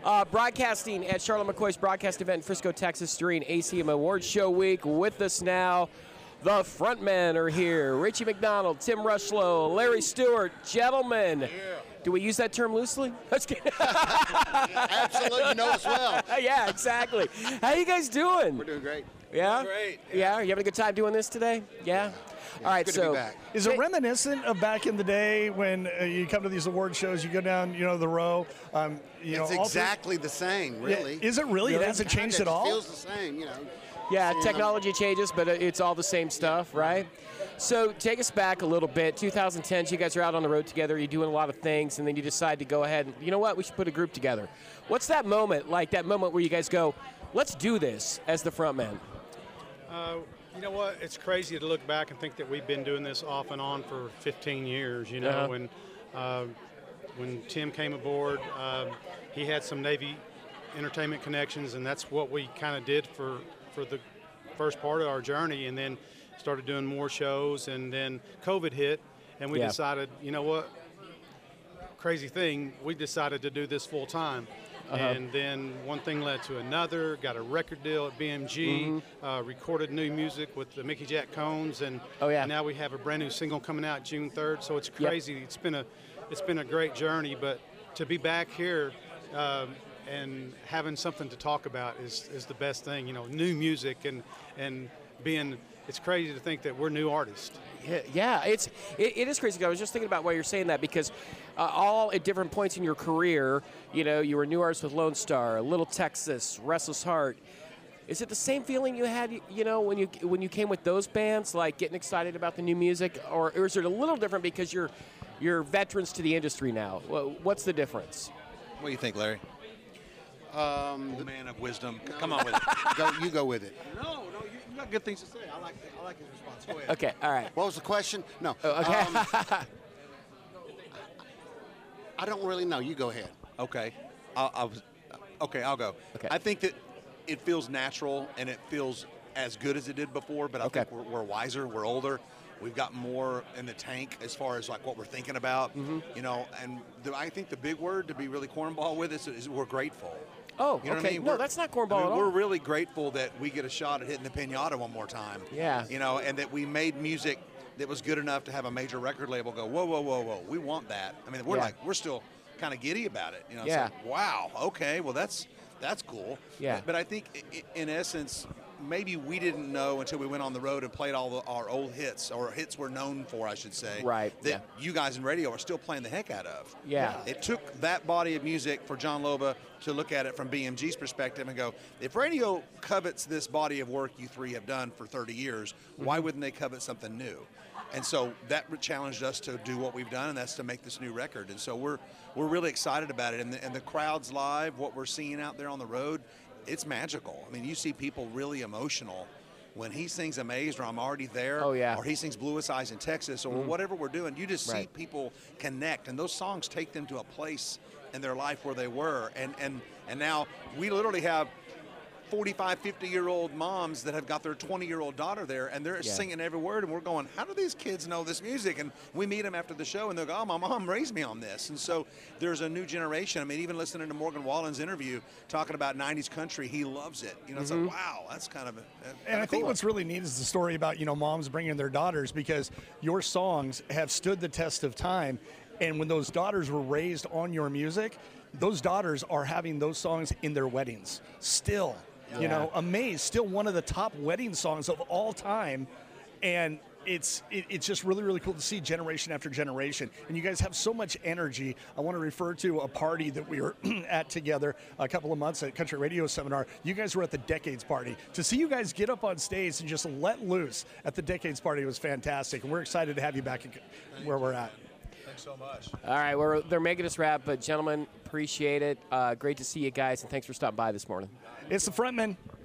Broadcasting at Charlotte McCoy's broadcast event in Frisco, Texas during ACM Awards Show Week. With us now, the frontmen are here. Richie McDonald, Tim Rushlow, Larry Stewart. Gentlemen, do we use that term loosely? Let's get Absolutely, you know as well. Yeah, exactly. How you guys doing? We're doing great. Yeah? Great. Yeah? You having a good time doing this today? Yeah? All right, Good so to be back. Is it reminiscent of back in the day when you come to these award shows, you go down, the row? It's exactly the same, really. Is it really? It hasn't changed at all? It feels the same, yeah, Yeah. technology changes, but it's all the same stuff, right? So take us back a little bit. 2010, you guys are out on the road together. You're doing a lot of things, and then you decide to go ahead and, you know what, we should put a group together. What's that moment, like that moment where you guys go, let's do this as the front man? You know what? It's crazy to look back and think that we've been doing this off and on for 15 years. When Tim came aboard, he had some Navy entertainment connections, and that's what we kind of did for the first part of our journey, and then started doing more shows, and then COVID hit, and we decided, you know what? Crazy thing, we decided to do this full time. And then one thing led to another, got a record deal at BMG, recorded new music with the Mickey Jack Cones, and now we have a brand new single coming out June 3rd, so it's crazy. It's been a great journey, but to be back here and having something to talk about is the best thing, new music and being, it's crazy to think that we're new artists. Yeah, it is crazy. I was just thinking about why you're saying that, because all at different points in your career, you were new artist with Lone Star, Little Texas, Restless Heart. Is it the same feeling you had, when you came with those bands, like getting excited about the new music, or is it a little different because you're veterans to the industry now? What's the difference? What do you think, Larry? The Man of wisdom. Come on with it. You go with it. No, you got good things to say. I like his response. Go ahead. Okay, all right. What was the question? No. Okay. I don't really know. You go ahead. Okay. I'll go. Okay. I think that it feels natural and it feels as good as it did before, but I think we're wiser, we're older. We've got more in the tank as far as like what we're thinking about, and I think the big word to be really cornball with is we're grateful. Oh, you know okay. what I mean? No, that's not cornball at all. We're really grateful that we get a shot at hitting the pinata one more time. Yeah. And that we made music that was good enough to have a major record label go, whoa, whoa, whoa, whoa, we want that. I mean, we're still kind of giddy about it. It's like, wow, okay, well, that's cool. Yeah. But I think in essence, maybe we didn't know until we went on the road and played all our old hits, or hits we're known for, I should say. Right. That you guys in radio are still playing the heck out of. Yeah. It took that body of music for John Loba to look at it from BMG's perspective and go, if radio covets this body of work you three have done for 30 years, why wouldn't they covet something new? And so that challenged us to do what we've done, and that's to make this new record. And so we're really excited about it. And the crowds live, what we're seeing out there on the road, it's magical. I mean, you see people really emotional when he sings Amazed, or I'm Already There, or he sings Bluest Eyes in Texas, or whatever we're doing. You just see people connect, and those songs take them to a place in their life where they were. And now we literally have 45, 50-year-old moms that have got their 20-year-old daughter there, and they're singing every word, and we're going, how do these kids know this music? And we meet them after the show, and they'll go, oh, my mom raised me on this. And so there's a new generation. I mean, even listening to Morgan Wallen's interview talking about 90s country, he loves it. It's like, wow, that's kind of And I think what's really neat is the story about, moms bringing their daughters, because your songs have stood the test of time. And when those daughters were raised on your music, those daughters are having those songs in their weddings still. Amazed, still one of the top wedding songs of all time. And it's just really, really cool to see generation after generation. And you guys have so much energy. I want to refer to a party that we were at together a couple of months at Country Radio Seminar. You guys were at the Decades Party. To see you guys get up on stage and just let loose at the Decades Party was fantastic. And we're excited to have you back where we're at. Thanks so much. All right, they're making us wrap, but gentlemen, appreciate it. Great to see you guys, and thanks for stopping by this morning. It's the Frontmen.